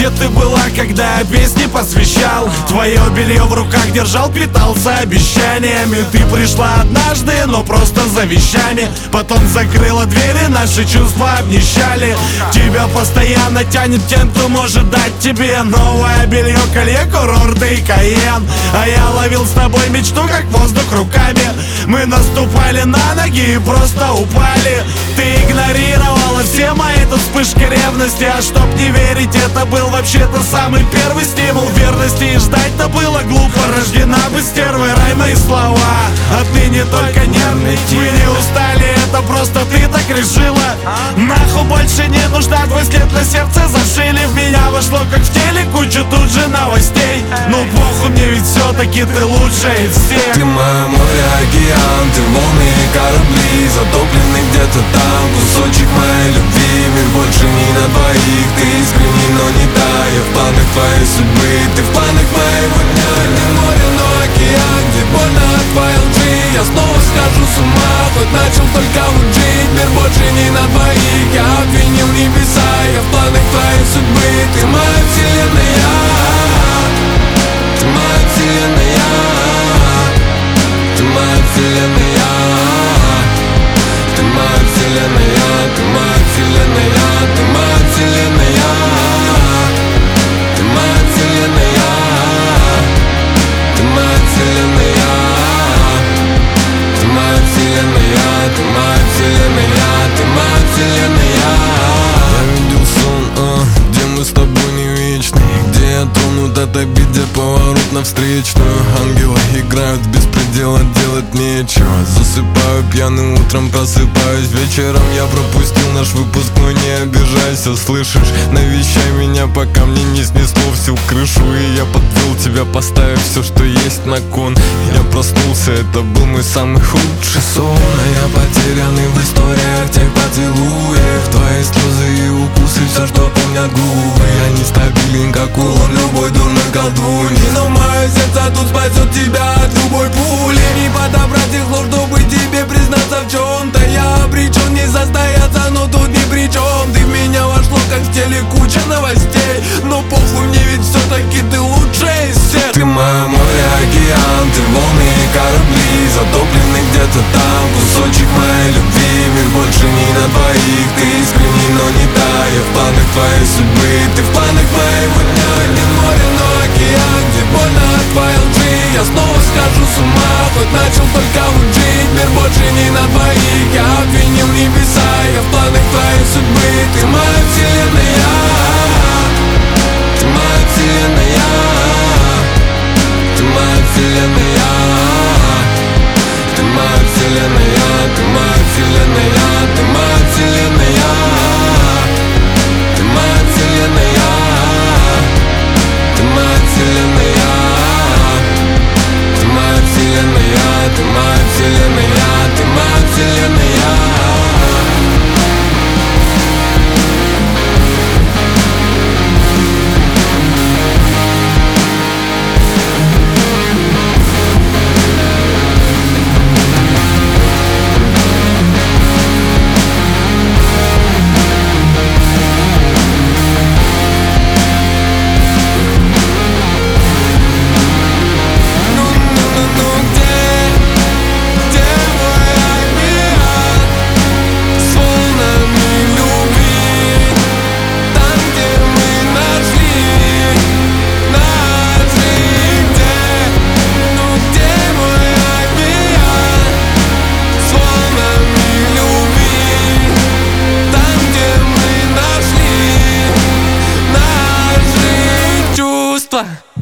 Где ты была, когда я песни посвящал? Твое белье в руках держал, питался обещаниями. Ты пришла однажды, но просто за вещами. Потом закрыла двери, наши чувства обнищали. Тебя постоянно тянет тем, кто может дать тебе новое белье, колье, курорты и Кайен. А я ловил с тобой мечту, как воздух руками. Мы наступали на ноги и просто упали. Ты игнорировала все мои тут вспышки ревности. А чтоб не верить, это был вообще-то самый первый стимул верности. И ждать-то было глупо, рождена бы стервой. Рай мои слова, отныне только нервный тип. Мы не устали, это просто ты так решила. Нахуй больше не нужна, твой след на сердце зашили. В меня вошло как в теле куча тут же новостей. Ну похуй, мне ведь все-таки ты лучшая из всех. Ты мое море, океан, ты волны и корабли, затоплены где-то там кусочек моей любви. Мир больше не на двоих, ты искренний, но не та. Я в планах твоей судьбы, ты в планах моего дня. Не море, но океан, где больно от твоей лжи. Я снова схожу с ума, хоть начал только вот жить. Мир больше не на двоих, я обвинил небеса. Я в планах твоей судьбы, ты моя вселенная. Ты моя вселенная. Ты моя вселенная. Ты моя вселенная. Ты моя вселенная. Ты моя вселенная. Ты моя вселенная. Ты моя вселенная. Ты моя вселенная. Ты моя вселенная. Ты моя вселенная. Я видел сон, где мы с тобой не вечны, где я тронут от обид, где поворот на встречную. Ангелы играют в беспредела, делать нечего. Засыпаю пьяным, утром просыпаюсь. Вечером я пропустил наш выпускной, не обижайся, слышишь? Навещай меня, пока мне не снесло всю крышу. И я подвел тебя, поставив все, что есть на кон. Я проснулся, это был мой самый худший сон. А я потерянный в историях тех поцелуев. Твои слезы и укусы, все, что помнят губы. Я нестабилен, как улон любой дурной колдуньи. Но мое сердце тут спасет тебя от любой пули. Не подобрать их слов, чтобы тебе признаться в чем-то. Я обречен не состояться, но тут ни при чем. Ты в меня вошло, как в теле куча новостей. Но похуй, мне ведь все-таки ты лучшая из всех. Ты мое море, океан, ты волны и корабли, затоплены где-то там кусочек моей любви. Мир больше не на двоих, ты искренний, но не та. Я в планах твоей судьбы, ты в планах моего дня. Не море, но океан, где больно от твоей лжи. Я снова схожу с ума, хоть начал только вот жить. Мир больше не на двоих, я обвинил небеса. Я в планах твоей судьбы, ты моя вселенная. Ты моя вселенная. Ты моя вселенная. Ты моя вселенная. Ты моя вселенная. Ты моя вселенная. Ты моя вселенная. Ты моя вселенная. Ты моя вселенная. Ты моя вселенная. Ты моя вселенная. Чувства.